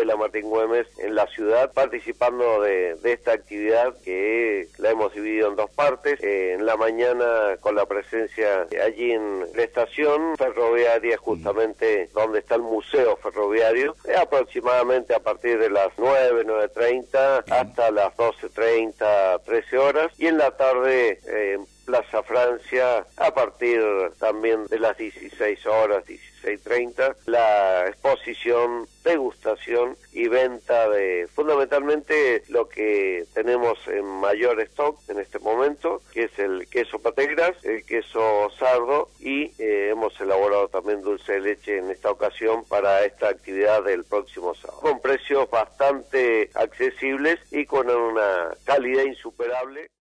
Escuela Martín Güemes en la ciudad, participando de esta actividad que la hemos dividido en dos partes. En la mañana con la presencia allí en la estación ferroviaria, justamente donde está el museo ferroviario, aproximadamente a partir de las 9:30 hasta las 12:30, 13 horas, y en la tarde en Plaza Francia a partir también de las 16 horas, 16:30, la exposición, degustación y venta de fundamentalmente lo que tenemos en mayor stock en este momento, que es el queso pategras, el queso sardo, y hemos elaborado también dulce de leche en esta ocasión para esta actividad del próximo sábado, con precios bastante accesibles y con una calidad insuperable.